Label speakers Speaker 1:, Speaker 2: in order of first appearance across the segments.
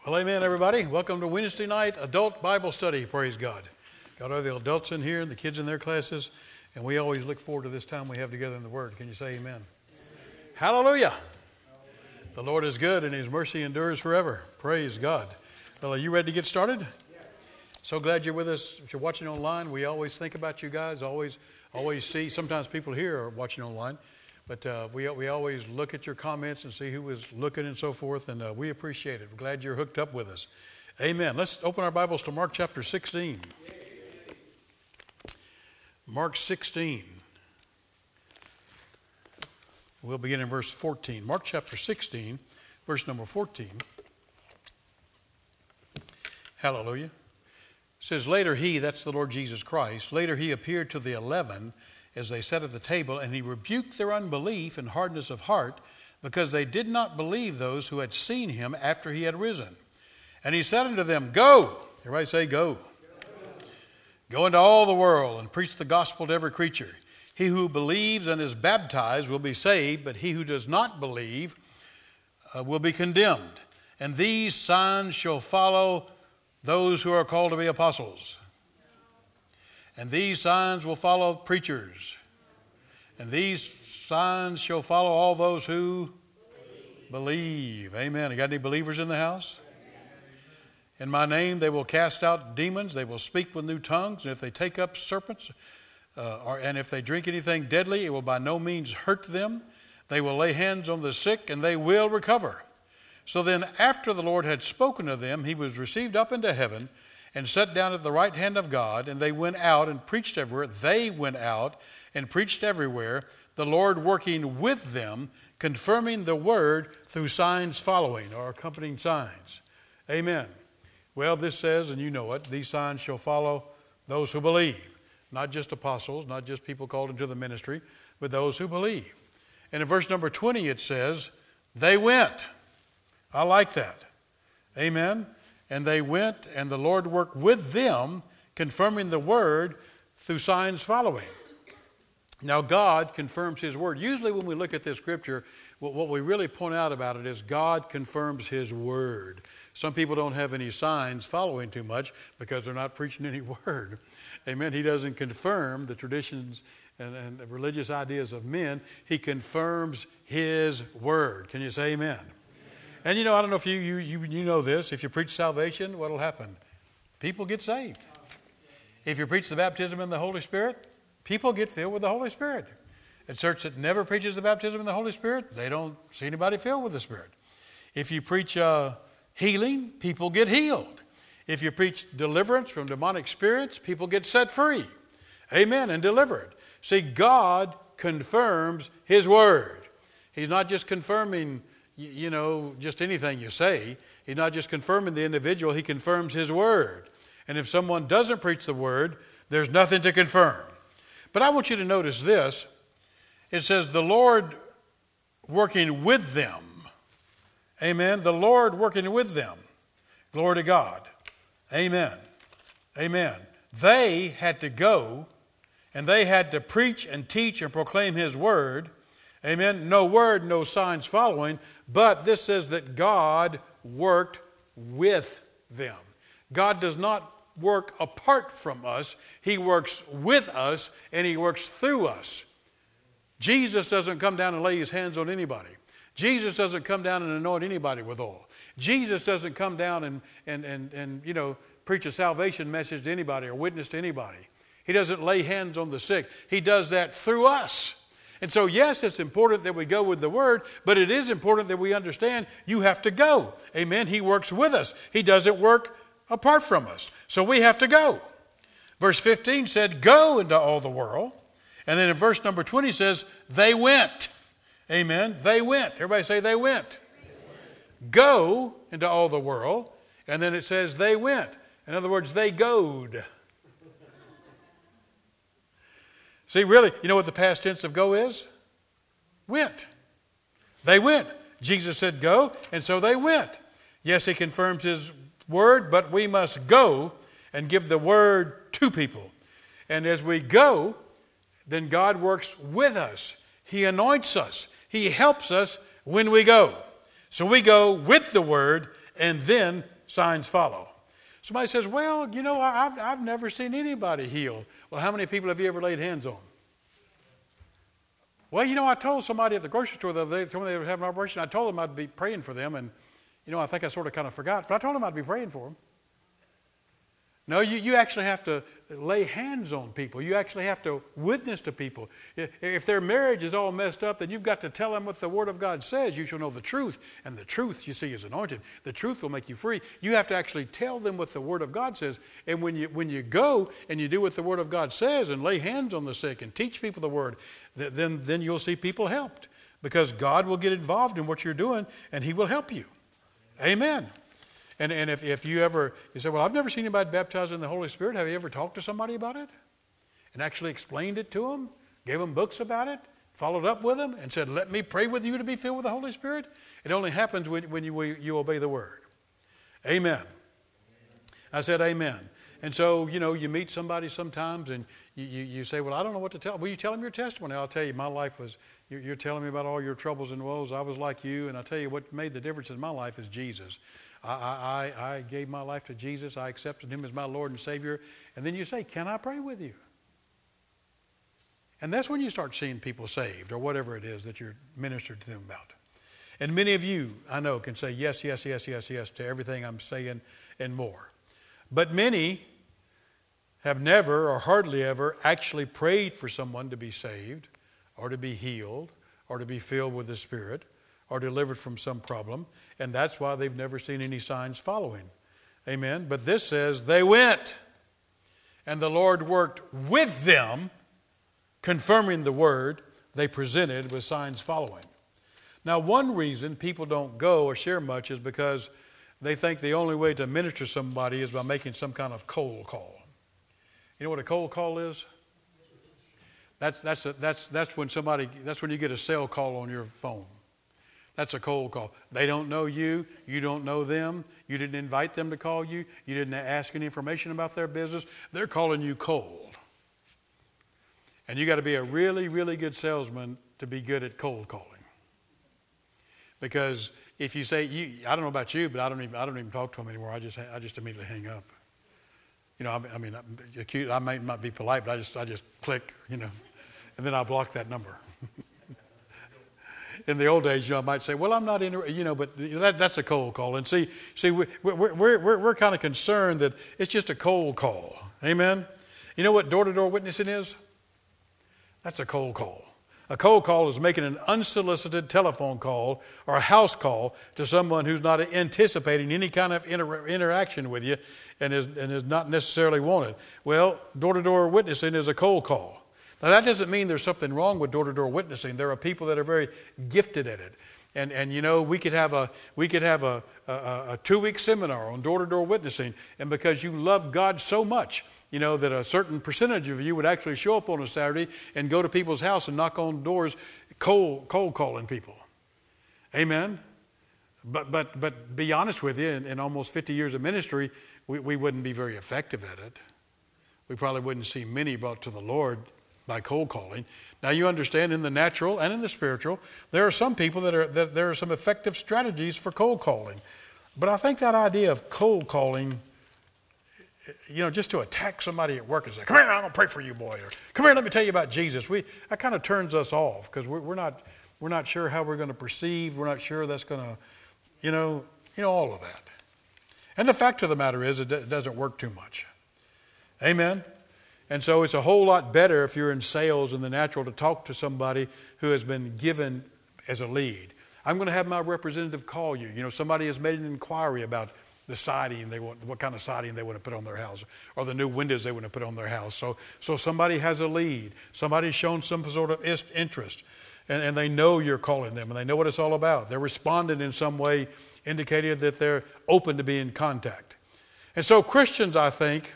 Speaker 1: Well, amen, everybody. Welcome to Wednesday night adult Bible study. Praise God. Got all the adults in here and the kids in their classes, and we always look forward to this time we have together in the Word. Can you say amen? Hallelujah. The Lord is good, and His mercy endures forever. Praise God. Well, are you ready to get started? So glad you're with us. If you're watching online, we always think about you guys. Always see. Sometimes people here are watching online. But we always look at your comments and see who is looking and so forth, and we appreciate it. We're glad you're hooked up with us. Amen. Let's open our Bibles to Mark chapter 16. Mark 16. We'll begin in verse 14. Mark chapter 16, verse number 14. Hallelujah. It says, later he, that's the Lord Jesus Christ, later he appeared to the 11 as they sat at the table, and he rebuked their unbelief and hardness of heart, because they did not believe those who had seen him after he had risen. And he said unto them, Go. Everybody say, Go. Go into all the world and preach the gospel to every creature. He who believes and is baptized will be saved, but he who does not believe will be condemned. And these signs shall follow those who are called to be apostles. And these signs will follow preachers. And these signs shall follow all those who believe. Amen. You got any believers in the house? In my name they will cast out demons. They will speak with new tongues. And if they take up serpents, and if they drink anything deadly, it will by no means hurt them. They will lay hands on the sick, and they will recover. So then, after the Lord had spoken to them, he was received up into heaven, and sat down at the right hand of God, and they went out and preached everywhere. They went out and preached everywhere, the Lord working with them, confirming the word through signs following, or accompanying signs. Amen. Well, this says, and you know it, these signs shall follow those who believe. Not just apostles, not just people called into the ministry, but those who believe. And in verse number 20 it says, they went. I like that. Amen. And they went, and the Lord worked with them, confirming the word through signs following. Now, God confirms His word. Usually when we look at this scripture, what we really point out about it is God confirms His word. Some people don't have any signs following too much because they're not preaching any word. Amen. He doesn't confirm the traditions and the religious ideas of men. He confirms His word. Can you say amen? And you know, I don't know if you know this. If you preach salvation, what will happen? People get saved. If you preach the baptism in the Holy Spirit, people get filled with the Holy Spirit. A church that never preaches the baptism in the Holy Spirit, they don't see anybody filled with the Spirit. If you preach healing, people get healed. If you preach deliverance from demonic spirits, people get set free. Amen, and delivered. See, God confirms His word. He's not just confirming just anything you say. He's not just confirming the individual, He confirms His word. And if someone doesn't preach the word, there's nothing to confirm. But I want you to notice this. It says, the Lord working with them. Amen. The Lord working with them. Glory to God. Amen. Amen. They had to go, and they had to preach and teach and proclaim His word. Amen. No word, no signs following. But this says that God worked with them. God does not work apart from us. He works with us, and He works through us. Jesus doesn't come down and lay His hands on anybody. Jesus doesn't come down and anoint anybody with oil. Jesus doesn't come down and preach a salvation message to anybody or witness to anybody. He doesn't lay hands on the sick. He does that through us. And so, yes, it's important that we go with the word, but it is important that we understand you have to go. Amen. He works with us. He doesn't work apart from us. So we have to go. Verse 15 said, go into all the world. And then in verse number 20 says, they went. Amen. They went. Everybody say they went. Go into all the world. And then it says they went. In other words, they goed. See, really, you know what the past tense of go is? Went. They went. Jesus said go, and so they went. Yes, He confirms His word, but we must go and give the word to people. And as we go, then God works with us. He anoints us. He helps us when we go. So we go with the word, and then signs follow. Somebody says, well, you know, I've never seen anybody healed. Well, how many people have you ever laid hands on? Well, you know, I told somebody at the grocery store the other day, when they were having an operation, I told them I'd be praying for them. And, you know, I think I sort of kind of forgot. But I told them I'd be praying for them. No, you actually have to lay hands on people. You actually have to witness to people. If their marriage is all messed up, then you've got to tell them what the Word of God says. You shall know the truth. And the truth, you see, is anointed. The truth will make you free. You have to actually tell them what the Word of God says. And when you go and you do what the Word of God says and lay hands on the sick and teach people the Word, then you'll see people helped. Because God will get involved in what you're doing and He will help you. Amen. And if you say, well, I've never seen anybody baptized in the Holy Spirit. Have you ever talked to somebody about it? And actually explained it to them? Gave them books about it? Followed up with them? And said, let me pray with you to be filled with the Holy Spirit? It only happens when you obey the Word. Amen. I said amen. And so, you know, you meet somebody sometimes and you say, well, I don't know what to tell. Well, you tell them your testimony. I'll tell you, my life was, you're telling me about all your troubles and woes. I was like you. And I'll tell you what made the difference in my life is Jesus. I gave my life to Jesus. I accepted Him as my Lord and Savior. And then you say, can I pray with you? And that's when you start seeing people saved or whatever it is that you're ministering to them about. And many of you, I know, can say yes, yes, yes, yes, yes to everything I'm saying and more. But many have never or hardly ever actually prayed for someone to be saved or to be healed or to be filled with the Spirit or delivered from some problem. And that's why they've never seen any signs following. Amen. But this says they went and the Lord worked with them, confirming the word they presented with signs following. Now, one reason people don't go or share much is because they think the only way to minister to somebody is by making some kind of cold call. You know what a cold call is? That's when you get a cell call on your phone. That's a cold call. They don't know you. You don't know them. You didn't invite them to call you. You didn't ask any information about their business. They're calling you cold. And you got to be a really, really good salesman to be good at cold calling. Because if you say, I don't know about you, but I don't even talk to them anymore. I just immediately hang up. You know, I mean, I might not be polite, but I just click, you know, and then I block that number. In the old days, I might say, well, I'm not interested, you know, but that's a cold call. And see, we're kind of concerned that it's just a cold call. Amen? You know what door-to-door witnessing is? That's a cold call. A cold call is making an unsolicited telephone call or a house call to someone who's not anticipating any kind of interaction with you and is not necessarily wanted. Well, door-to-door witnessing is a cold call. Now, that doesn't mean there's something wrong with door-to-door witnessing. There are people that are very gifted at it. And you know, we could have a 2-week seminar on door-to-door witnessing, and because you love God so much, you know, that a certain percentage of you would actually show up on a Saturday and go to people's house and knock on doors, cold calling people. Amen. But be honest with you, in almost 50 years of ministry, we wouldn't be very effective at it. We probably wouldn't see many brought to the Lord by cold calling. Now, you understand, in the natural and in the spiritual, there are some people that there are some effective strategies for cold calling. But I think that idea of cold calling, you know, just to attack somebody at work and say, come here, I'm going to pray for you, boy, or come here, let me tell you about Jesus. That kind of turns us off because we're not sure how we're going to perceive. We're not sure that's going to, you know, all of that. And the fact of the matter is, it doesn't work too much. Amen. And so it's a whole lot better if you're in sales in the natural to talk to somebody who has been given as a lead. I'm going to have my representative call you. You know, somebody has made an inquiry about the siding what kind of siding they want to put on their house, or the new windows they want to put on their house. So somebody has a lead. Somebody's shown some sort of interest, and they know you're calling them, and they know what it's all about. They're responding in some way, indicating that they're open to be in contact. And so Christians, I think,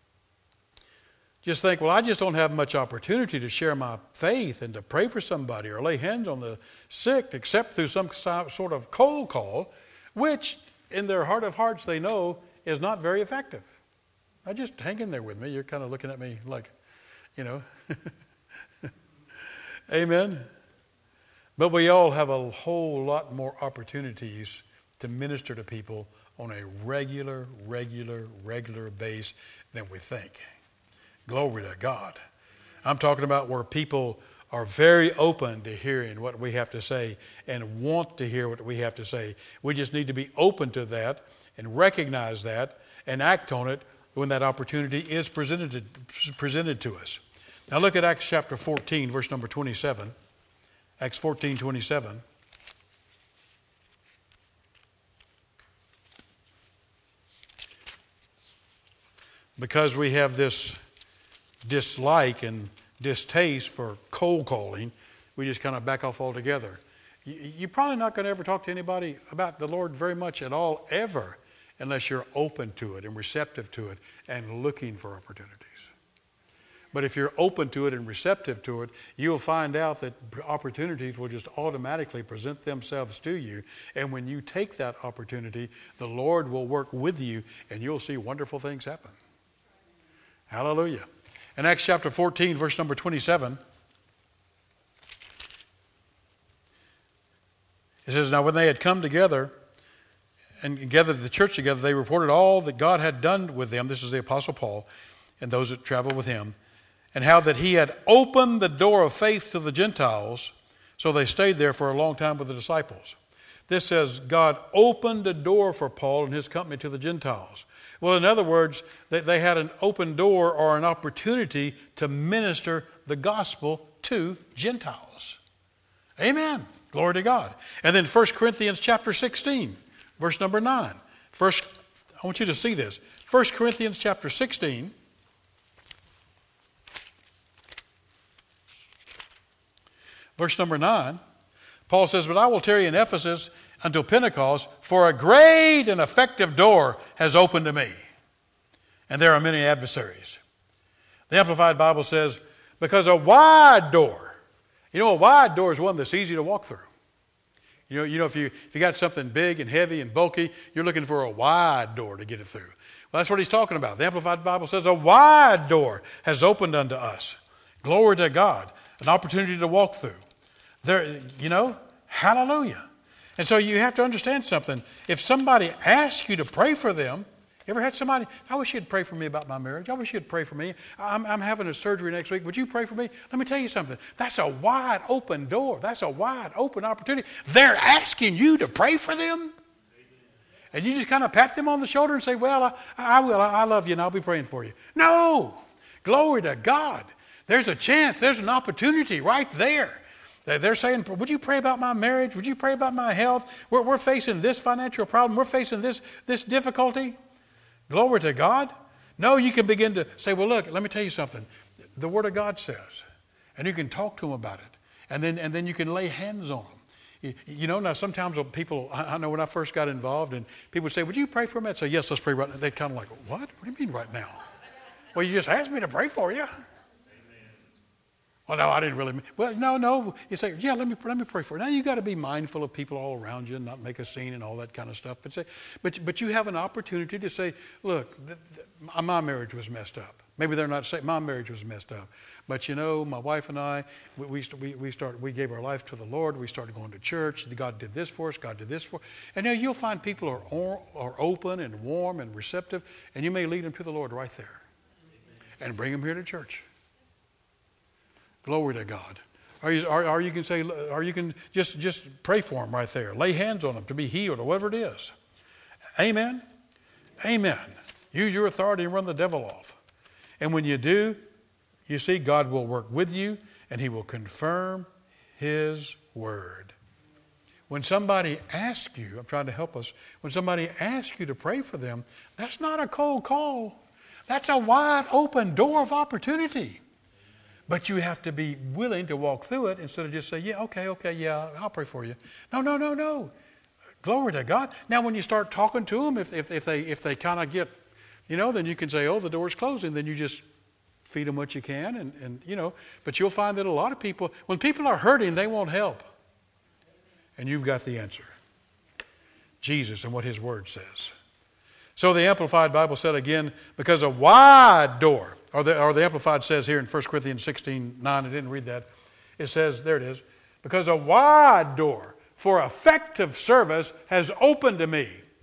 Speaker 1: just think, well, I just don't have much opportunity to share my faith and to pray for somebody or lay hands on the sick except through some sort of cold call, which in their heart of hearts they know is not very effective. Now just hang in there with me. You're kind of looking at me like, you know. Amen. But we all have a whole lot more opportunities to minister to people on a regular base than we think. Glory to God. I'm talking about where people are very open to hearing what we have to say and want to hear what we have to say. We just need to be open to that and recognize that and act on it when that opportunity is presented to us. Now look at Acts chapter 14, verse number 27. Acts 14:27. Because we have this dislike and distaste for cold calling, we just kind of back off altogether. You're probably not going to ever talk to anybody about the Lord very much at all, ever, unless you're open to it and receptive to it and looking for opportunities. But if you're open to it and receptive to it, you'll find out that opportunities will just automatically present themselves to you. And when you take that opportunity, the Lord will work with you and you'll see wonderful things happen. Hallelujah. In Acts chapter 14, verse number 27, it says, Now when they had come together and gathered the church together, they reported all that God had done with them. This is the Apostle Paul and those that traveled with him. And how that he had opened the door of faith to the Gentiles. So they stayed there for a long time with the disciples. This says God opened the door for Paul and his company to the Gentiles. Well, in other words, they had an open door or an opportunity to minister the gospel to Gentiles. Amen. Glory to God. And then 1 Corinthians chapter 16, verse number 9. First, I want you to see this. 1 Corinthians chapter 16. Verse number 9, Paul says, But I will tarry in Ephesus until Pentecost, for a great and effective door has opened to me, and there are many adversaries. The Amplified Bible says, because a wide door, a wide door is one that's easy to walk through. You know, if you got something big and heavy and bulky, you're looking for a wide door to get it through. Well, that's what he's talking about. The Amplified Bible says a wide door has opened unto us. Glory to God. An opportunity to walk through. There, hallelujah. And so you have to understand something. If somebody asks you to pray for them, you ever had somebody, I wish you'd pray for me about my marriage. I wish you'd pray for me. I'm having a surgery next week. Would you pray for me? Let me tell you something. That's a wide open door. That's a wide open opportunity. They're asking you to pray for them. And you just kind of pat them on the shoulder and say, well, I will. I love you and I'll be praying for you. No. Glory to God. There's a chance. There's an opportunity right there. They're saying, would you pray about my marriage? Would you pray about my health? We're facing this financial problem. We're facing this difficulty. Glory to God. No, you can begin to say, well, look, let me tell you something. The Word of God says, and you can talk to them about it. And then you can lay hands on them. Now sometimes people, I know when I first got involved and people would say, would you pray for me? I'd say, yes, let's pray right now. They'd kind of like, what? What do you mean right now? Well, you just asked me to pray for you. Well, no, I didn't really mean. Well, no. You say, yeah, let me pray for you. Now you got to be mindful of people all around you and not make a scene and all that kind of stuff. But you have an opportunity to say, look, my marriage was messed up. Maybe they're not saying my marriage was messed up, but my wife and I, we gave our life to the Lord. We started going to church. God did this for us. God did this for us. And now you'll find people are open and warm and receptive, and you may lead them to the Lord right there, and bring them here to church. Glory to God. Or you can say, or you can just pray for them right there. Lay hands on them to be healed or whatever it is. Amen. Amen. Use your authority and run the devil off. And when you do, you see God will work with you and He will confirm His word. When somebody asks you, I'm trying to help us, when somebody asks you to pray for them, that's not a cold call. That's a wide open door of opportunity. But you have to be willing to walk through it instead of just say, yeah, okay, yeah, I'll pray for you. No. Glory to God. Now, when you start talking to them, if they kind of get, then you can say, oh, the door's closing. Then you just feed them what you can. And but you'll find that a lot of people, when people are hurting, they want help. And you've got the answer. Jesus and what His Word says. So the Amplified Bible said again, because a wide door, or the Amplified says here in 1 Corinthians 16:9, I didn't read that. It says, there it is, because a wide door for effective service has opened to me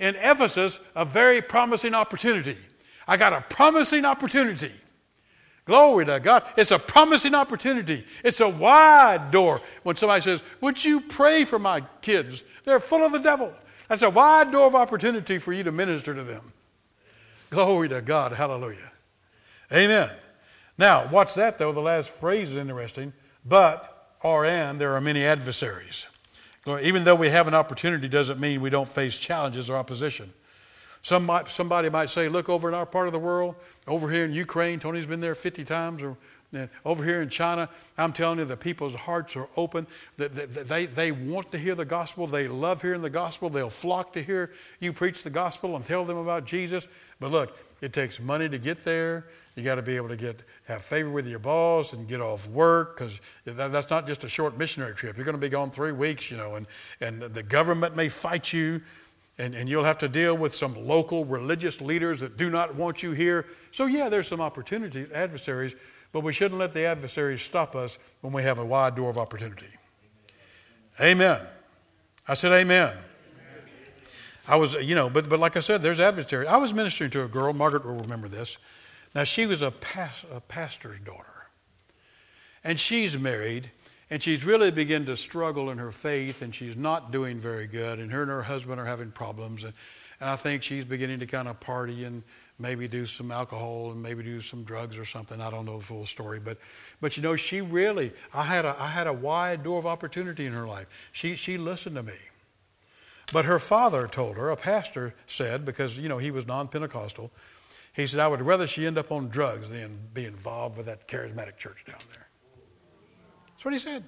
Speaker 1: in Ephesus a very promising opportunity. I got a promising opportunity. Glory to God. It's a promising opportunity. It's a wide door. When somebody says, would you pray for my kids? They're full of the devil. That's a wide door of opportunity for you to minister to them. Glory to God. Hallelujah. Amen. Now, watch that though. The last phrase is interesting. But, or and, there are many adversaries. Even though we have an opportunity doesn't mean we don't face challenges or opposition. Somebody might say, look, over in our part of the world, over here in Ukraine, Tony's been there 50 times, or over here in China, I'm telling you, the people's hearts are open. They want to hear the gospel. They love hearing the gospel. They'll flock to hear you preach the gospel and tell them about Jesus. But look, it takes money to get there. You got to be able to have favor with your boss and get off work, because that's not just a short missionary trip. You're going to be gone 3 weeks, and the government may fight you. And you'll have to deal with some local religious leaders that do not want you here. So yeah, there's some opportunities, adversaries, but we shouldn't let the adversaries stop us when we have a wide door of opportunity. Amen. I said amen. I was, but like I said, there's adversaries. I was ministering to a girl, Margaret will remember this. Now she was a pastor's daughter. And she's married. And she's really begun to struggle in her faith, and she's not doing very good. And her husband are having problems. And I think she's beginning to kind of party and maybe do some alcohol and maybe do some drugs or something. I don't know the full story. But she really, I had a wide door of opportunity in her life. She listened to me. But her father told her, a pastor said, because, he was non-Pentecostal, he said, I would rather she end up on drugs than be involved with that charismatic church down there. That's what he said.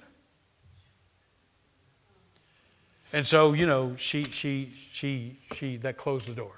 Speaker 1: And so, she that closed the door.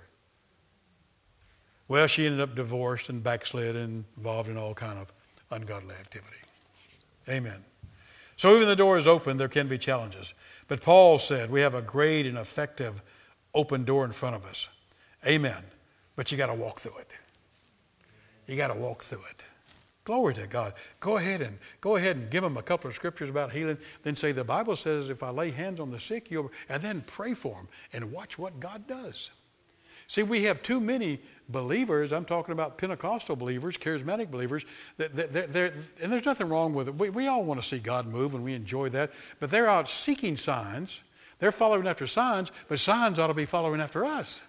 Speaker 1: Well, she ended up divorced and backslid and involved in all kind of ungodly activity. Amen. So even the door is open, there can be challenges. But Paul said we have a great and effective open door in front of us. Amen. But you got to walk through it. You got to walk through it. Glory to God. Go ahead and give them a couple of scriptures about healing. Then say, the Bible says if I lay hands on the sick, and then pray for them and watch what God does. See, we have too many believers. I'm talking about Pentecostal believers, charismatic believers. And there's nothing wrong with it. We all want to see God move, and we enjoy that. But they're out seeking signs. They're following after signs, but signs ought to be following after us.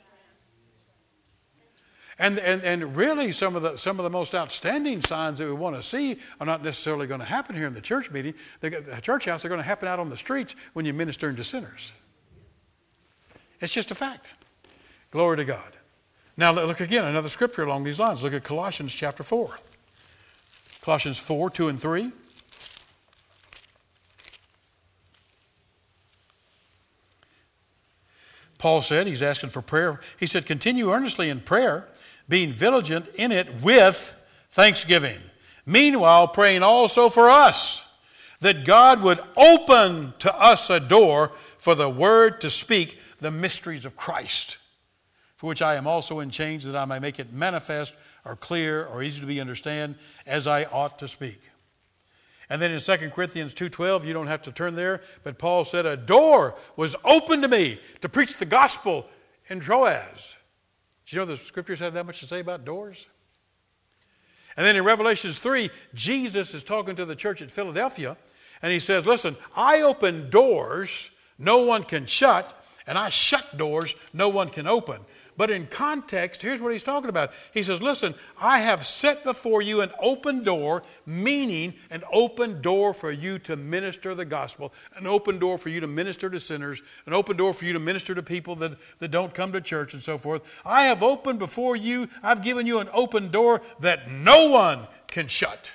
Speaker 1: And really some of the most outstanding signs that we want to see are not necessarily going to happen here in the church meeting. The church house are going to happen out on the streets when you're ministering to sinners. It's just a fact. Glory to God. Now look again, another scripture along these lines. Look at Colossians chapter 4. Colossians 4, 2 and 3. Paul said, he's asking for prayer. He said, continue earnestly in prayer, being vigilant in it with thanksgiving. Meanwhile, praying also for us, that God would open to us a door for the word to speak the mysteries of Christ, for which I am also in chains, that I may make it manifest or clear or easy to be understood, as I ought to speak. And then in 2 Corinthians 2:12, you don't have to turn there, but Paul said, a door was opened to me to preach the gospel in Troas. Do you know the scriptures have that much to say about doors? And then in Revelations 3, Jesus is talking to the church at Philadelphia, and he says, listen, I open doors no one can shut, and I shut doors no one can open. But in context, here's what he's talking about. He says, listen, I have set before you an open door, meaning an open door for you to minister the gospel, an open door for you to minister to sinners, an open door for you to minister to people that don't come to church and so forth. I have opened before you, I've given you an open door that no one can shut.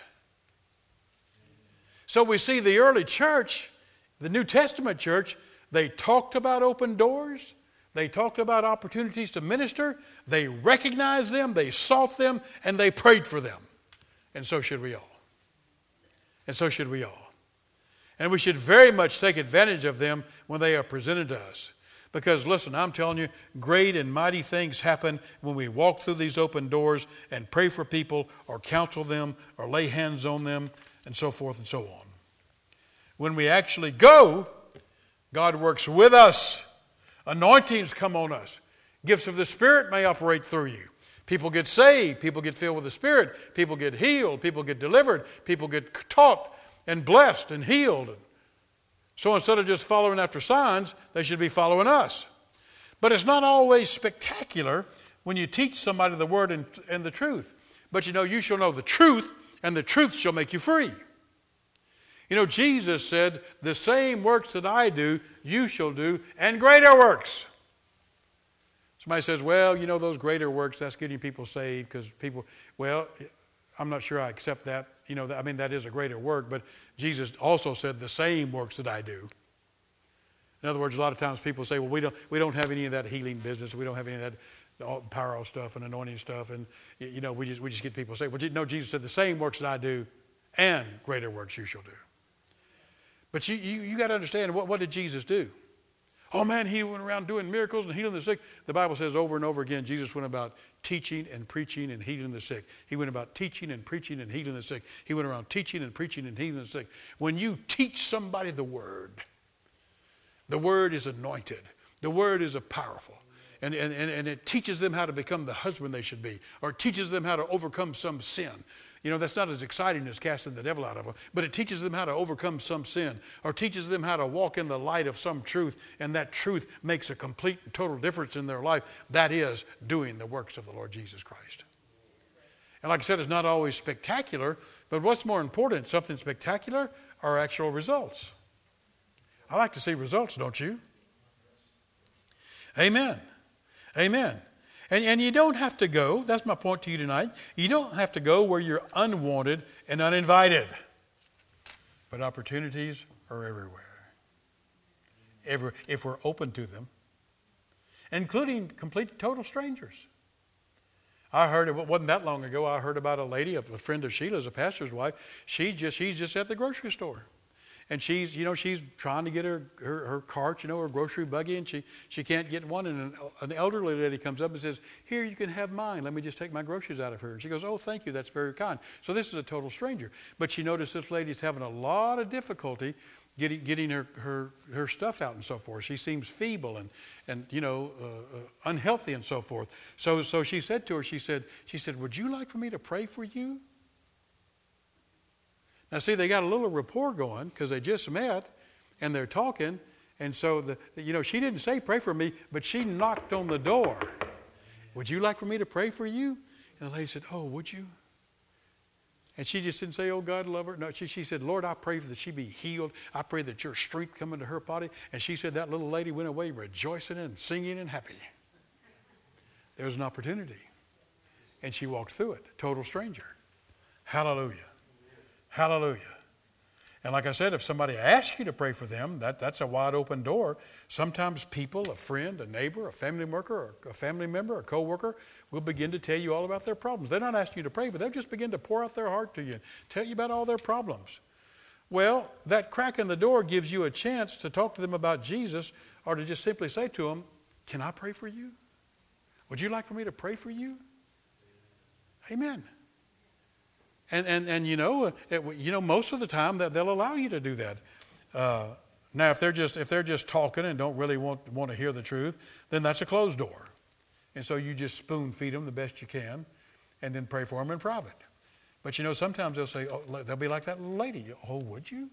Speaker 1: So we see the early church, the New Testament church, they talked about open doors. They talked about opportunities to minister. They recognized them, they sought them, and they prayed for them. And so should we all. And so should we all. And we should very much take advantage of them when they are presented to us. Because listen, I'm telling you, great and mighty things happen when we walk through these open doors and pray for people or counsel them or lay hands on them and so forth and so on. When we actually go, God works with us Anointings come on us. Gifts of the Spirit may operate through you. People get saved. People get filled with the Spirit. People get healed. People get delivered. People get taught and blessed and healed. So instead of just following after signs, they should be following us. But it's not always spectacular when you teach somebody the word and the truth. But you shall know the truth, and the truth shall make you free. Jesus said, the same works that I do, you shall do, and greater works. Somebody says, well, those greater works, that's getting people saved because people, well, I'm not sure I accept that. That is a greater work, but Jesus also said the same works that I do. In other words, a lot of times people say, well, we don't have any of that healing business. We don't have any of that power stuff and anointing stuff, and we just get people saved. Well, no, Jesus said the same works that I do, and greater works you shall do. But you got to understand, what did Jesus do? Oh man, he went around doing miracles and healing the sick. The Bible says over and over again, Jesus went about teaching and preaching and healing the sick. He went about teaching and preaching and healing the sick. He went around teaching and preaching and healing the sick. When you teach somebody the word is anointed. The word is powerful. And it teaches them how to become the husband they should be, or it teaches them how to overcome some sin. That's not as exciting as casting the devil out of them, but it teaches them how to overcome some sin, or teaches them how to walk in the light of some truth, and that truth makes a complete and total difference in their life. That is doing the works of the Lord Jesus Christ. And like I said, it's not always spectacular, but what's more important, something spectacular or actual results? I like to see results, don't you? Amen. Amen. And you don't have to go, that's my point to you tonight, you don't have to go where you're unwanted and uninvited. But opportunities are everywhere. If we're open to them, including complete total strangers. I heard, it wasn't that long ago, I heard about a lady, a friend of Sheila's, a pastor's wife. She's just at the grocery store. And she's trying to get her cart, her grocery buggy, and she can't get one. And an elderly lady comes up and says, here, you can have mine. Let me just take my groceries out of her. And she goes, oh, thank you. That's very kind. So this is a total stranger. But she noticed this lady's having a lot of difficulty getting her stuff out and so forth. She seems feeble and unhealthy and so forth. So she said to her, she said, would you like for me to pray for you? Now, see, they got a little rapport going because they just met and they're talking. And so, she didn't say, pray for me, but she knocked on the door. Would you like for me to pray for you? And the lady said, oh, would you? And she just didn't say, oh, God, love her. No, she said, Lord, I pray that she be healed. I pray that your strength come into her body. And she said that little lady went away rejoicing and singing and happy. There was an opportunity. And she walked through it, total stranger. Hallelujah. Hallelujah. And like I said, if somebody asks you to pray for them, that's a wide open door. Sometimes people, a friend, a neighbor, a family member, a co-worker, will begin to tell you all about their problems. They're not asking you to pray, but they'll just begin to pour out their heart to you and tell you about all their problems. Well, that crack in the door gives you a chance to talk to them about Jesus, or to just simply say to them, can I pray for you? Would you like for me to pray for you? Amen. And most of the time that they'll allow you to do that. Now, if they're just talking and don't really want to hear the truth, then that's a closed door. And so you just spoon feed them the best you can, and then pray for them in private. But sometimes they'll say, they'll be like that little lady. Oh, would you?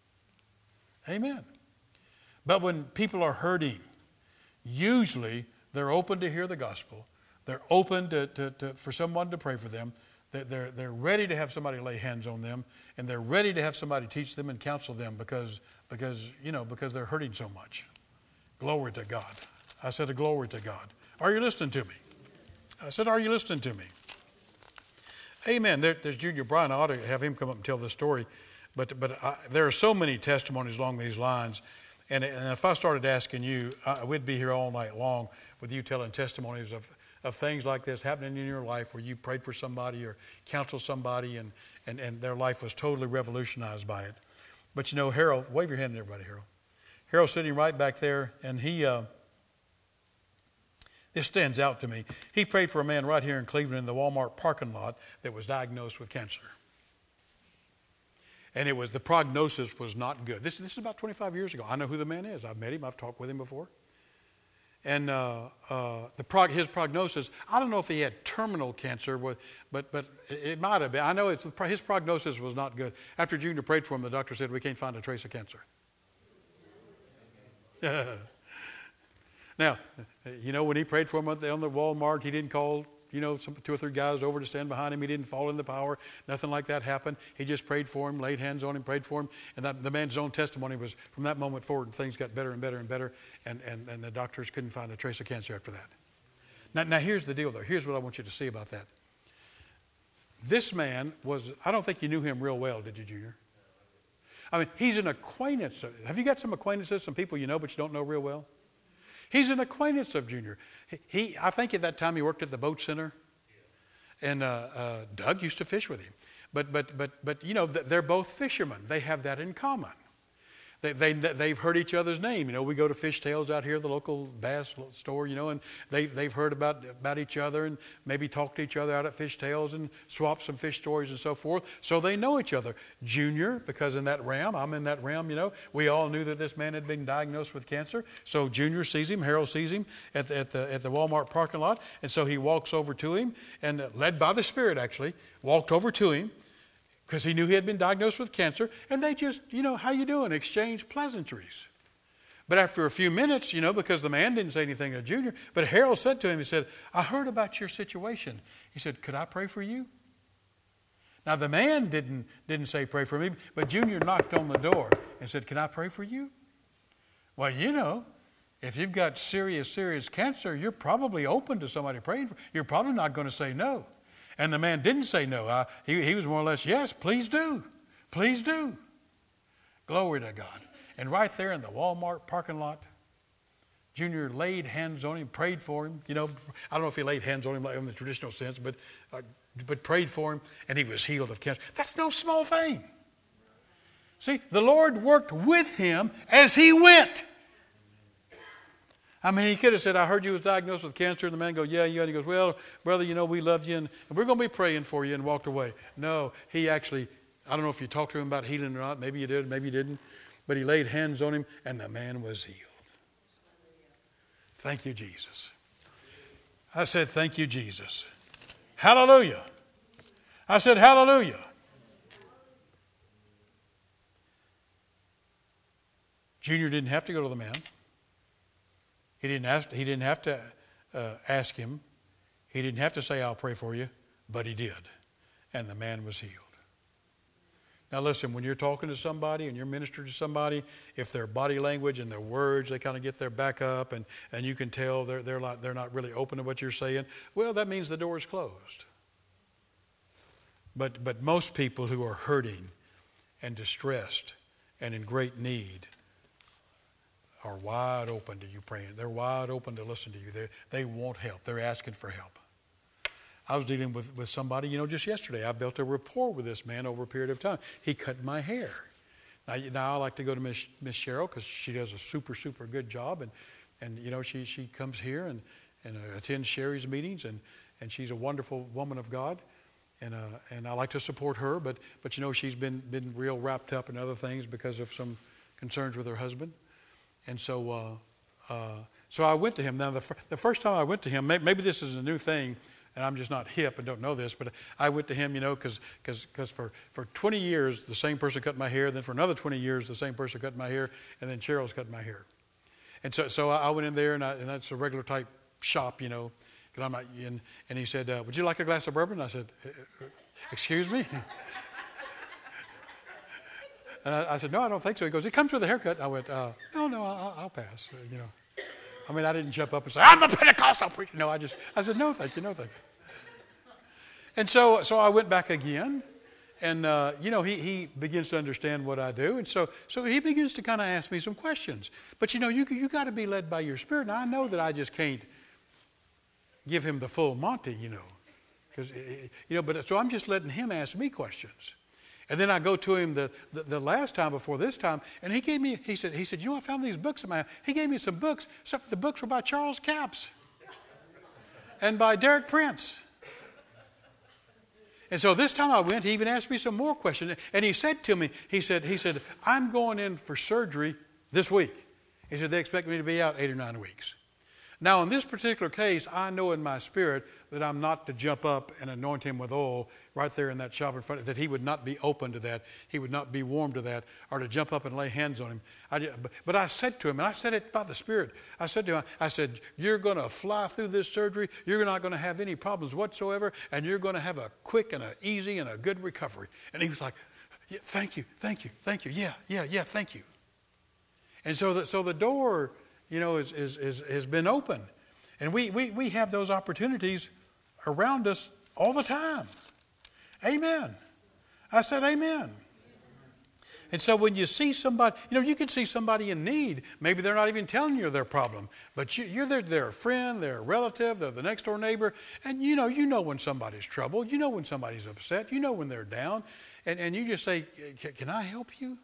Speaker 1: Amen. But when people are hurting, usually they're open to hear the gospel. They're open for someone to pray for them. They're ready to have somebody lay hands on them, and they're ready to have somebody teach them and counsel them because they're hurting so much. Glory to God. I said a glory to God. Are you listening to me? I said, are you listening to me? Amen. There's Junior Bryan. I ought to have him come up and tell this story, but there are so many testimonies along these lines, and if I started asking you, we'd be here all night long with you telling testimonies of things like this happening in your life where you prayed for somebody or counseled somebody and their life was totally revolutionized by it. But Harold, wave your hand at everybody, Harold. Harold's sitting right back there, and this stands out to me. He prayed for a man right here in Cleveland in the Walmart parking lot that was diagnosed with cancer. And the prognosis was not good. This is about 25 years ago. I know who the man is. I've met him. I've talked with him before. And his prognosis, I don't know if he had terminal cancer, but it might have been. I know his prognosis was not good. After Junior prayed for him, the doctor said, we can't find a trace of cancer. Now, when he prayed for him on the Walmart, he didn't call, some 2 or 3 guys over to stand behind him. He didn't fall in the power. Nothing like that happened. He just prayed for him, laid hands on him, prayed for him. And the man's own testimony was, from that moment forward, things got better and better and better. And the doctors couldn't find a trace of cancer after that. Now here's the deal, though. Here's what I want you to see about that. This man I don't think you knew him real well, did you, Junior? I mean, he's an acquaintance. Have you got some acquaintances, some people you know but you don't know real well? He's an acquaintance of Junior. I think at that time he worked at the boat center, and Doug used to fish with him. But they're both fishermen. They have that in common. They've heard each other's name. We go to Fish Tales out here, the local bass store, and they've heard about each other and maybe talked to each other out at Fish Tales and swapped some fish stories and so forth. So they know each other. Junior, because in that realm, I'm in that realm, we all knew that this man had been diagnosed with cancer. So Junior sees him, Harold sees him at the Walmart parking lot. And so he walks over to him and, led by the Spirit actually, walked over to him, because he knew he had been diagnosed with cancer, and they just, how you doing, exchange pleasantries. But after a few minutes, because the man didn't say anything to Junior, but Harold said to him, he said, I heard about your situation. He said, could I pray for you? Now the man didn't say pray for me, but Junior knocked on the door and said, can I pray for you? Well, if you've got serious cancer, you're probably open to somebody praying for you. You're probably not going to say no. And the man didn't say no. He was more or less, yes, please do. Please do. Glory to God. And right there in the Walmart parking lot, Junior laid hands on him, prayed for him. I don't know if he laid hands on him like in the traditional sense, but prayed for him, and he was healed of cancer. That's no small thing. See, the Lord worked with him as he went. I mean, he could have said, I heard you was diagnosed with cancer. And the man goes, yeah. And he goes, well, brother, we love you, and we're going to be praying for you, and walked away. No, he actually, I don't know if you talked to him about healing or not. Maybe you did, maybe you didn't. But he laid hands on him, and the man was healed. Thank you, Jesus. I said, thank you, Jesus. Hallelujah. I said, hallelujah. Junior didn't have to go to the man. He didn't have to ask him. He didn't have to say, I'll pray for you, but he did. And the man was healed. Now listen, when you're talking to somebody and you're ministering to somebody, if their body language and their words, they kind of get their back up and you can tell they're not really open to what you're saying, well, that means the door is closed. But most people who are hurting and distressed and in great need are wide open to you praying. They're wide open to listen to you. They want help. They're asking for help. I was dealing with somebody, just yesterday. I built a rapport with this man over a period of time. He cut my hair. Now I like to go to Miss Cheryl because she does a super, super good job. And she comes here and attends Sherry's meetings. And she's a wonderful woman of God. And I like to support her. But she's been real wrapped up in other things because of some concerns with her husband. And so I went to him. Now, the first time I went to him, maybe this is a new thing, and I'm just not hip and don't know this, but I went to him, because for 20 years, the same person cut my hair. Then for another 20 years, the same person cut my hair. And then Cheryl's cut my hair. And so I went in there, and that's a regular type shop, because I'm not, and he said, would you like a glass of bourbon? I said, excuse me? And I said, no, I don't think so. He goes, it comes with a haircut. I went, no, I'll pass. I mean, I didn't jump up and say, I'm a Pentecostal preacher. No, I said, no, thank you, no, thank you. And so I went back again, and he begins to understand what I do, and so he begins to kind of ask me some questions. But you got to be led by your Spirit. Now I know that I just can't give him the full Monty, because but so I'm just letting him ask me questions. And then I go to him the last time before this time, and he said, I found these books in my house. He gave me some books. The books were by Charles Capps and by Derek Prince. And so this time I went, he even asked me some more questions. And he said to me, he said, I'm going in for surgery this week. He said, they expect me to be out 8 or 9 weeks. Now, in this particular case, I know in my spirit that I'm not to jump up and anoint him with oil right there in that shop in front, that he would not be open to that. He would not be warm to that, or to jump up and lay hands on him. But I said to him, and I said it by the Spirit, I said to him, I said, you're going to fly through this surgery. You're not going to have any problems whatsoever, and you're going to have a quick and an easy and a good recovery. And he was like, yeah, thank you. Yeah, thank you. And so the door, has been open. And we have those opportunities around us all the time. Amen. I said amen. And so when you see somebody, you can see somebody in need. Maybe they're not even telling you their problem, but you're their friend, their relative, they're the next door neighbor, and you know when somebody's troubled, you know when somebody's upset, you know when they're down, and you just say, can I help you?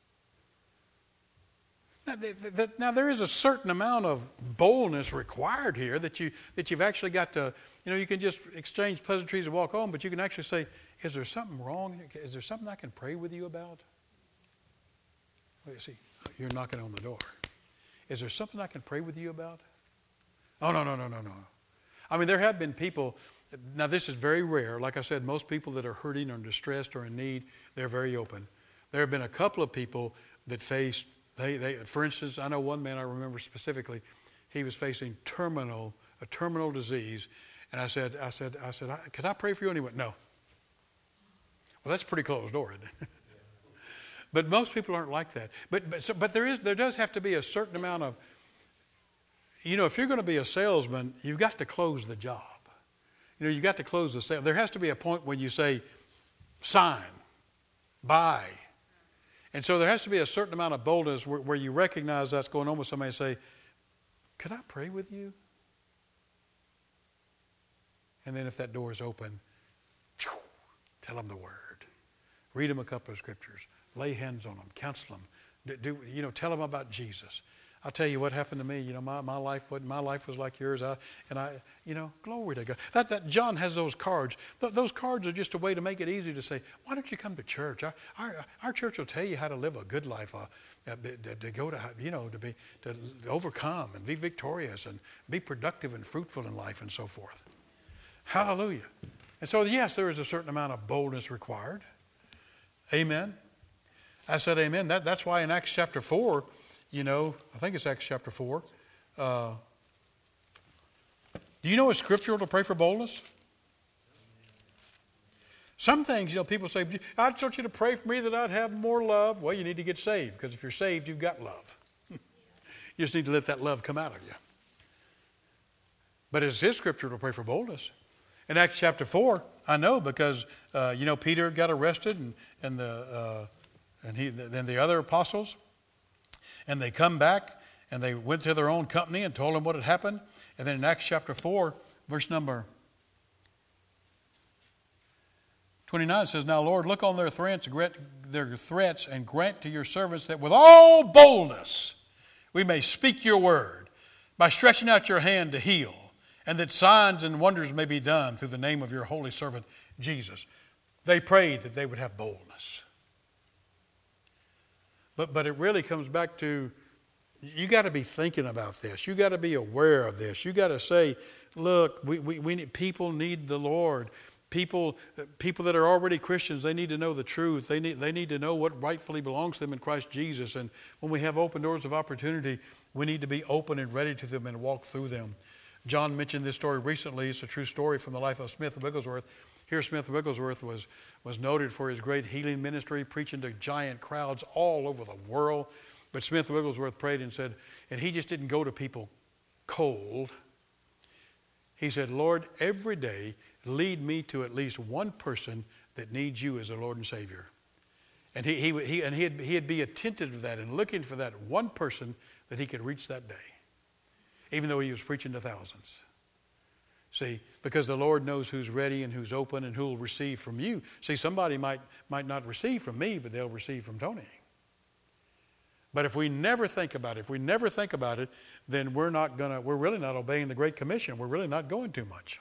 Speaker 1: Now there is a certain amount of boldness required here that you've actually got to, you can just exchange pleasantries and walk on, but you can actually say, is there something wrong? Is there something I can pray with you about? Well, you see, you're knocking on the door. Is there something I can pray with you about? Oh, no. I mean, there have been people, now this is very rare. Like I said, most people that are hurting or distressed or in need, they're very open. There have been a couple of people that faced, for instance, I know one man I remember specifically, he was facing a terminal disease. And I said, could I pray for you? And he went, no. Well, that's a pretty closed door, isn't it? But most people aren't like that. But there does have to be a certain amount of, if you're going to be a salesman, you've got to close the job. You've got to close the sale. There has to be a point when you say, sign, buy. And so there has to be a certain amount of boldness where you recognize that's going on with somebody and say, could I pray with you? And then if that door is open, tell them the word. Read them a couple of scriptures. Lay hands on them. Counsel them. Tell them about Jesus. I'll tell you what happened to me. My life was like yours. Glory to God. That John has those cards. Those cards are just a way to make it easy to say, why don't you come to church? Our church will tell you how to live a good life, to go to overcome and be victorious and be productive and fruitful in life and so forth. Hallelujah. And so, yes, there is a certain amount of boldness required. Amen. I said amen. That's why in Acts chapter 4, I think it's Acts chapter 4. Do you know it's scriptural to pray for boldness? Some things, people say, I just want you to pray for me that I'd have more love. Well, you need to get saved, because if you're saved, you've got love. You just need to let that love come out of you. But it is scriptural to pray for boldness. In Acts chapter 4, I know because, Peter got arrested and then the other apostles, and they come back and they went to their own company and told them what had happened. And then in Acts chapter 4, verse number 29, it says, now, Lord, look on their threats and grant to your servants that with all boldness we may speak your word by stretching out your hand to heal, and that signs and wonders may be done through the name of your holy servant, Jesus. They prayed that they would have boldness. But it really comes back to, you got to be thinking about this. You got to be aware of this. You got to say, look, people need the Lord. People that are already Christians, they need to know the truth. They need to know what rightfully belongs to them in Christ Jesus. And when we have open doors of opportunity, we need to be open and ready to them and walk through them. John mentioned this story recently. It's a true story from the life of Smith Wigglesworth. Here, Smith Wigglesworth was noted for his great healing ministry, preaching to giant crowds all over the world. But Smith Wigglesworth prayed and said, and he just didn't go to people cold. He said, Lord, every day lead me to at least one person that needs you as a Lord and Savior. And he'd be attentive to that and looking for that one person that he could reach that day, even though he was preaching to thousands. See, because the Lord knows who's ready and who's open and who will receive from you. See, somebody might not receive from me, but they'll receive from Tony. But if we never think about it, then we're really not obeying the Great Commission. We're really not going too much.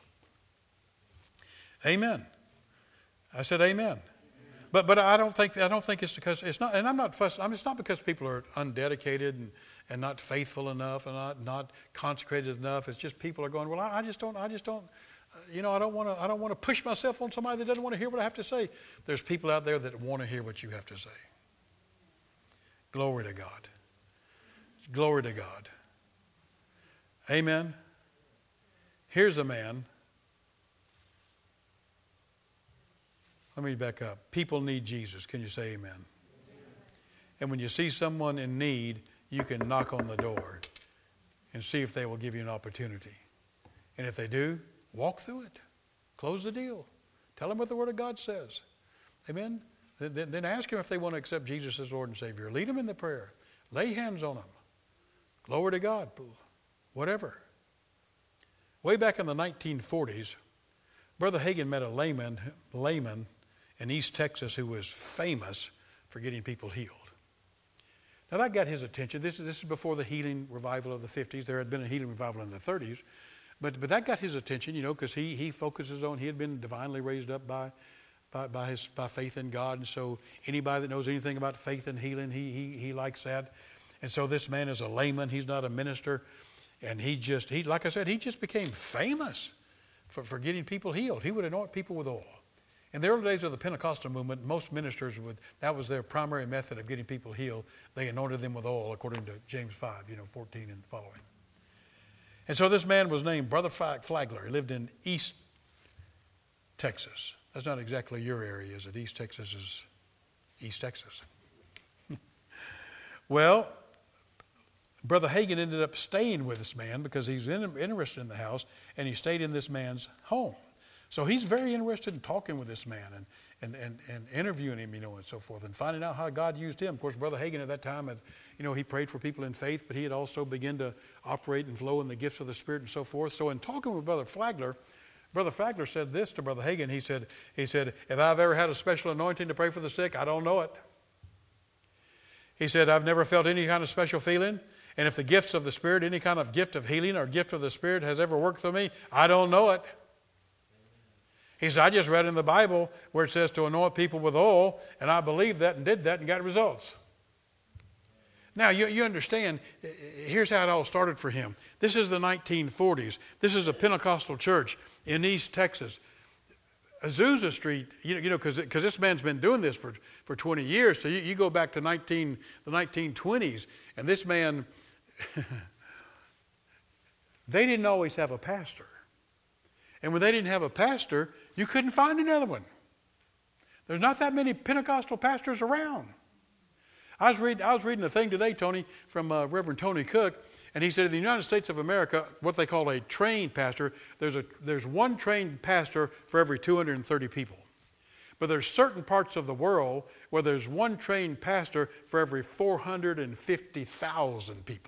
Speaker 1: Amen. I said amen. But I don't think it's because it's not, and I'm not fussing. It's not because people are undedicated and not faithful enough and not consecrated enough. It's just people are going, well, I just don't, I don't want to push myself on somebody that doesn't want to hear what I have to say. There's people out there that want to hear what you have to say. Glory to God. Glory to God. Amen. Here's a man. Let me back up. People need Jesus. Can you say amen? Amen? And when you see someone in need, you can knock on the door and see if they will give you an opportunity. And if they do, walk through it. Close the deal. Tell them what the Word of God says. Amen? Then ask them if they want to accept Jesus as Lord and Savior. Lead them in the prayer. Lay hands on them. Glory to God. Whatever. Way back in the 1940s, Brother Hagin met a layman in East Texas who was famous for getting people healed. Now that got his attention. This is before the healing revival of the 50s. There had been a healing revival in the 30s. But that got his attention, because he focuses on, he had been divinely raised up by faith in God. And so anybody that knows anything about faith and healing, he likes that. And so this man is a layman. He's not a minister. And he like I said, he just became famous for getting people healed. He would anoint people with oil. In the early days of the Pentecostal movement, most ministers that was their primary method of getting people healed. They anointed them with oil, according to James 5, 14 and following. And so this man was named Brother Flagler. He lived in East Texas. That's not exactly your area, is it? East Texas is East Texas. Well, Brother Hagin ended up staying with this man because he's interested in the house, and he stayed in this man's home. So he's very interested in talking with this man and interviewing him, and so forth, and finding out how God used him. Of course, Brother Hagin at that time had, he prayed for people in faith, but he had also begun to operate and flow in the gifts of the Spirit and so forth. So in talking with Brother Flagler said this to Brother Hagin. He said, if I've ever had a special anointing to pray for the sick, I don't know it. He said, I've never felt any kind of special feeling. And if the gifts of the Spirit, any kind of gift of healing or gift of the Spirit has ever worked through me, I don't know it. He said, I just read in the Bible where it says to anoint people with oil, and I believed that and did that and got results. Now, you understand, here's how it all started for him. This is the 1940s. This is a Pentecostal church in East Texas. Azusa Street, because this man's been doing this for 20 years. So you go back to the 1920s, and this man, they didn't always have a pastor. And when they didn't have a pastor, you couldn't find another one. There's not that many Pentecostal pastors around. I was reading a thing today, Tony, from Reverend Tony Cook, and he said in the United States of America, what they call a trained pastor, there's one trained pastor for every 230 people. But there's certain parts of the world where there's one trained pastor for every 450,000 people.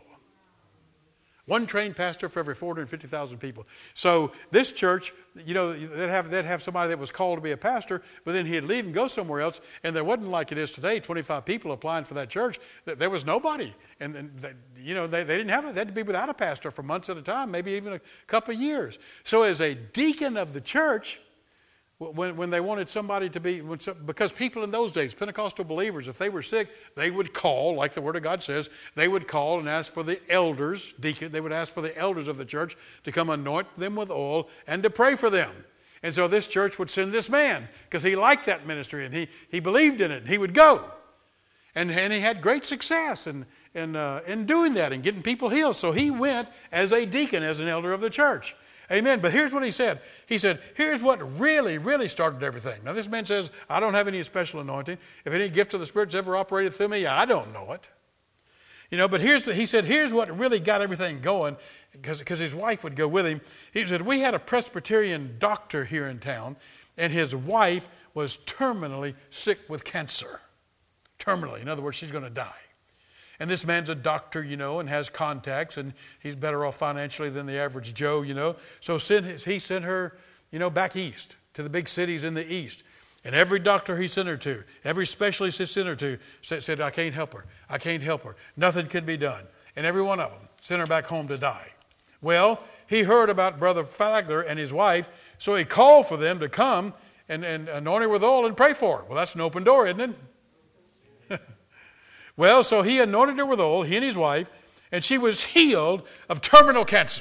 Speaker 1: One trained pastor for every 450,000 people. So this church, they'd have somebody that was called to be a pastor, but then he'd leave and go somewhere else, and there wasn't like it is today, 25 people applying for that church. There was nobody. And they didn't have it. They had to be without a pastor for months at a time, maybe even a couple of years. So as a deacon of the church, when they wanted somebody to be, because people in those days, Pentecostal believers, if they were sick, they would call, like the Word of God says, they would call and ask for the elders, they would ask for the elders of the church to come anoint them with oil and to pray for them. And so this church would send this man because he liked that ministry and he believed in it. And he would go. And he had great success in doing that and getting people healed. So he went as a deacon, as an elder of the church. Amen. But here's what he said. He said, here's what really, really started everything. Now this man says, I don't have any special anointing. If any gift of the Spirit's ever operated through me, I don't know it. But he said, here's what really got everything going, because his wife would go with him. He said, we had a Presbyterian doctor here in town, and his wife was terminally sick with cancer. Terminally. In other words, she's going to die. And this man's a doctor, and has contacts, and he's better off financially than the average Joe, So he sent her, back east to the big cities in the east. And every doctor he sent her to, every specialist he sent her to, said, I can't help her. I can't help her. Nothing could be done. And every one of them sent her back home to die. Well, he heard about Brother Flagler and his wife, so he called for them to come and anoint her with oil and pray for her. Well, that's an open door, isn't it? Well, so he anointed her with oil, he and his wife, And she was healed of terminal cancer.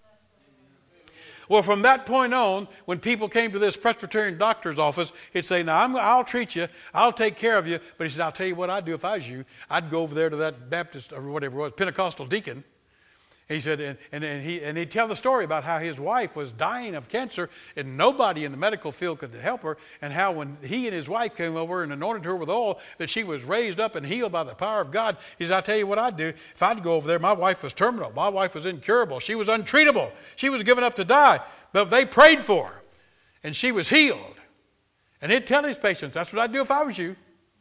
Speaker 1: Well, from that point on, when people came to this Presbyterian doctor's office, he'd say, now, I'll treat you. I'll take care of you. But he said, I'll tell you what I'd do if I was you. I'd go over there to that Baptist, or whatever it was, Pentecostal deacon. He said, and he'd tell the story about how his wife was dying of cancer and nobody in the medical field could help her, and how when he and his wife came over and anointed her with oil, that she was raised up and healed by the power of God. He said, I'll tell you what I'd do. If I'd go over there, my wife was terminal. My wife was incurable. She was untreatable. She was given up to die. But they prayed for her, and she was healed. And he'd tell his patients, that's what I'd do if I was you.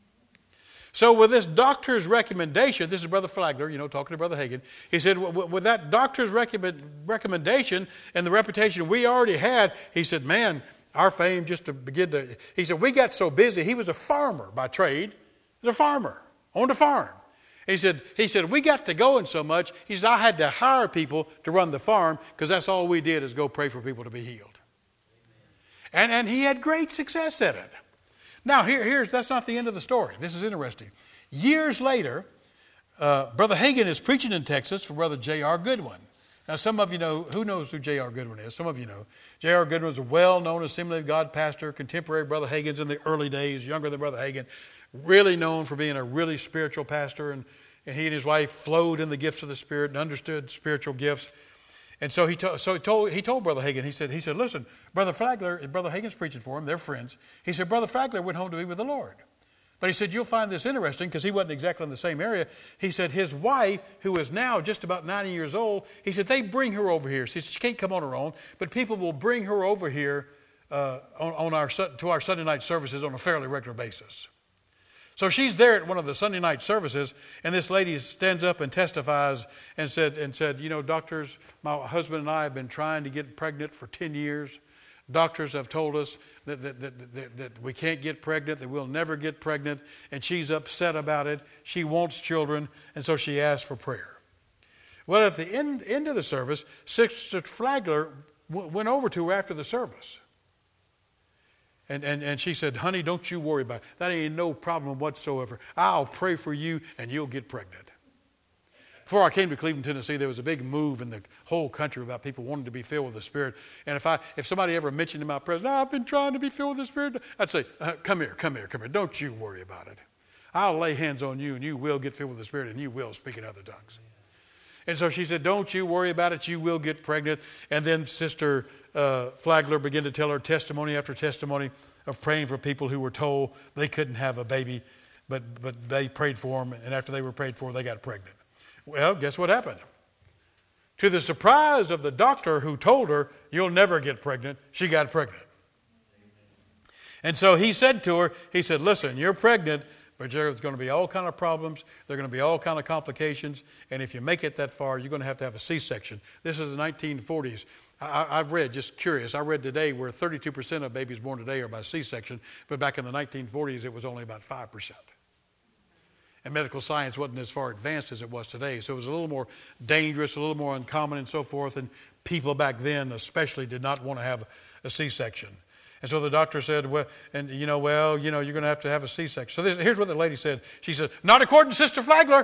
Speaker 1: So with this doctor's recommendation, this is Brother Flagler, talking to Brother Hagin. He said, with that doctor's recommendation and the reputation we already had, he said, man, our fame just to begin to, he said, we got so busy. He was a farmer by trade. He was a farmer, owned a farm. He said, we got to going so much. He said, I had to hire people to run the farm because that's all we did is go pray for people to be healed. And he had great success at it. Now, that's not the end of the story. This is interesting. Years later, Brother Hagin is preaching in Texas for Brother J.R. Goodwin. Now, some of you know, who knows who J.R. Goodwin is? Some of you know. J.R. Goodwin was a well-known Assembly of God pastor, contemporary Brother Hagin's in the early days, younger than Brother Hagin, really known for being a really spiritual pastor, and he and his wife flowed in the gifts of the Spirit and understood spiritual gifts. And so he told Brother Hagin, he said, listen, Brother Flagler, Brother Hagin's preaching for him, they're friends. He said, Brother Flagler went home to be with the Lord. But he said, you'll find this interesting because he wasn't exactly in the same area. He said his wife, who is now just about 90 years old, he said, they bring her over here. She can't come on her own, but people will bring her over here to our Sunday night services on a fairly regular basis. So she's there at one of the Sunday night services, and this lady stands up and testifies and said, doctors, my husband and I have been trying to get pregnant for 10 years. Doctors have told us that we can't get pregnant, that we'll never get pregnant, and she's upset about it. She wants children, and so she asked for prayer. Well, at the end of the service, Sister Flagler went over to her after the service. And she said, honey, don't you worry about it. That ain't no problem whatsoever. I'll pray for you and you'll get pregnant. Before I came to Cleveland, Tennessee, there was a big move in the whole country about people wanting to be filled with the Spirit. And if somebody ever mentioned in my presence, I've been trying to be filled with the Spirit, I'd say, come here. Don't you worry about it. I'll lay hands on you and you will get filled with the Spirit and you will speak in other tongues. And so she said, don't you worry about it. You will get pregnant. And then Sister Flagler began to tell her testimony after testimony of praying for people who were told they couldn't have a baby, but they prayed for them. And after they were prayed for, they got pregnant. Well, guess what happened? To the surprise of the doctor who told her, you'll never get pregnant, she got pregnant. And so he said to her, he said, listen, you're pregnant, but there's going to be all kind of problems. There are going to be all kind of complications. And if you make it that far, you're going to have a C-section. This is the 1940s. I've read, just curious, I read today where 32% of babies born today are by C-section. But back in the 1940s, it was only about 5%. And medical science wasn't as far advanced as it was today. So it was a little more dangerous, a little more uncommon and so forth. And people back then especially did not want to have a C-section. And so the doctor said, you're going to have a C-section. So here's what the lady said. She said, not according to Sister Flagler.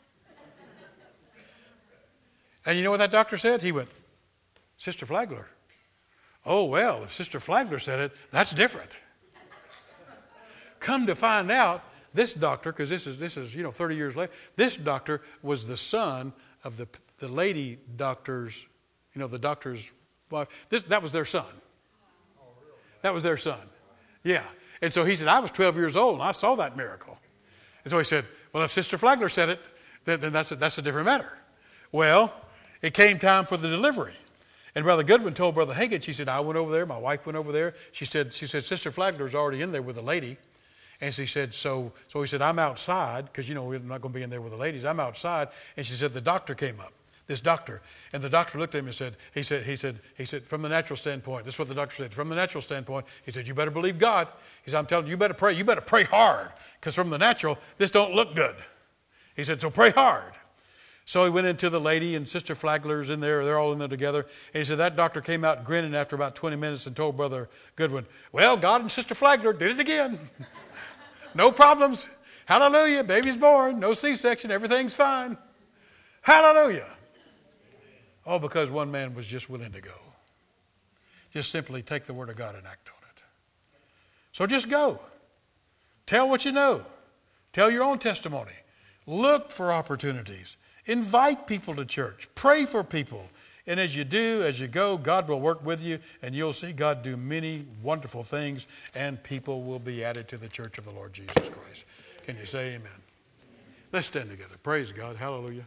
Speaker 1: And you know what that doctor said? He went, Sister Flagler? Oh, well, if Sister Flagler said it, that's different. Come to find out, this doctor, because this is 30 years later, this doctor was the son of the lady doctor's, the doctor's wife. That was their son. That was their son. Yeah. And so he said, I was 12 years old and I saw that miracle. And so he said, well, if Sister Flagler said it, then that's a different matter. Well, it came time for the delivery. And Brother Goodwin told Brother Hagin, she said, I went over there, my wife went over there. She said, Sister Flagler's already in there with a lady. And she said, so he said, I'm outside, because, we're not going to be in there with the ladies. I'm outside. And she said, the doctor came up. This doctor. And the doctor looked at him and said, he said, from the natural standpoint, this is what the doctor said, from the natural standpoint, he said, you better believe God. He said, I'm telling you, you better pray hard, because from the natural, this don't look good. He said, so pray hard. So he went into the lady, and Sister Flagler's in there, they're all in there together. And he said, that doctor came out grinning after about 20 minutes and told Brother Goodwin, well, God and Sister Flagler did it again. No problems. Hallelujah, baby's born, no C-section, everything's fine. Hallelujah. Oh, because one man was just willing to go. Just simply take the Word of God and act on it. So just go. Tell what you know. Tell your own testimony. Look for opportunities. Invite people to church. Pray for people. And as you do, as you go, God will work with you, and you'll see God do many wonderful things, and people will be added to the church of the Lord Jesus Christ. Can you say amen? Let's stand together. Praise God. Hallelujah.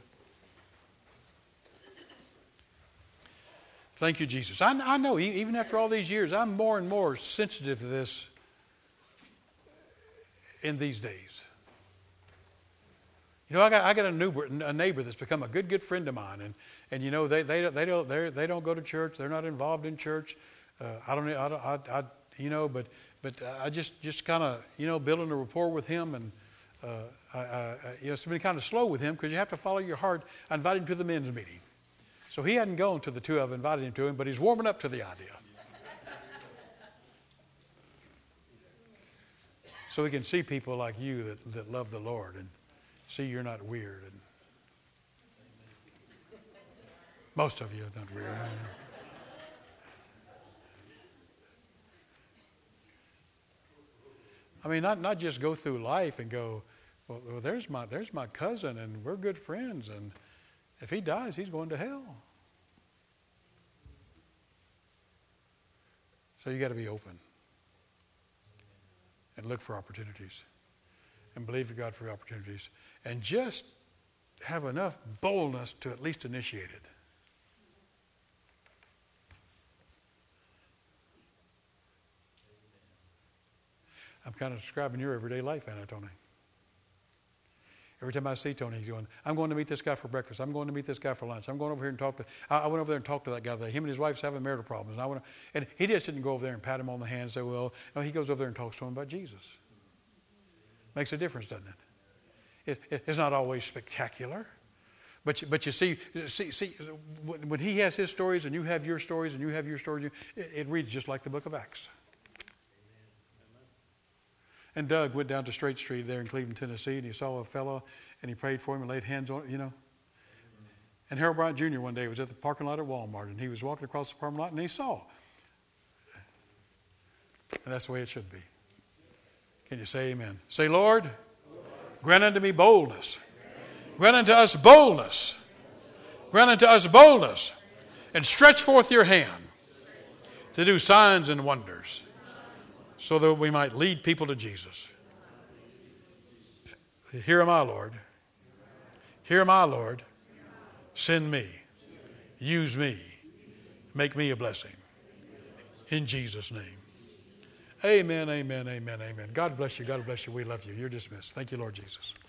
Speaker 1: Thank you, Jesus. I know, even after all these years, I'm more and more sensitive to this in these days. You know, I got a neighbor that's become a good friend of mine, and you know they don't go to church. They're not involved in church. I just kind of building a rapport with him, and it's been kind of slow with him because you have to follow your heart. I invited him to the men's meeting, so he hadn't gone to the two I've invited him to, but he's warming up to the idea. So we can see people like you that love the Lord and see you're not weird. And most of you are not weird. I mean, not just go through life and go, well, there's my cousin and we're good friends, and if he dies, he's going to hell. So you got to be open and look for opportunities and believe God for opportunities, and just have enough boldness to at least initiate it. I'm kind of describing your everyday life, Anna, Tony. Every time I see Tony, he's going, I'm going to meet this guy for breakfast. I'm going to meet this guy for lunch. I'm going over here and talk to, I went over there and talked to that guy today. Him and his wife's having marital problems. And he just didn't go over there and pat him on the hand and say, well, no, he goes over there and talks to him about Jesus. Makes a difference, doesn't it? It's not always spectacular. But you see, when he has his stories and you have your stories and you have your stories, it reads just like the book of Acts. And Doug went down to Straight Street there in Cleveland, Tennessee, and he saw a fellow, and he prayed for him and laid hands on it, And Harold Bryant Jr. one day was at the parking lot at Walmart, and he was walking across the parking lot, and he saw. And that's the way it should be. Can you say amen? Say, Lord, grant unto me boldness. Grant unto us boldness. Grant unto us boldness. And stretch forth your hand to do signs and wonders, so that we might lead people to Jesus. Here am I, Lord. Here am I, Lord. Send me. Use me. Make me a blessing. In Jesus' name. Amen, amen, amen, amen. God bless you. God bless you. We love you. You're dismissed. Thank you, Lord Jesus.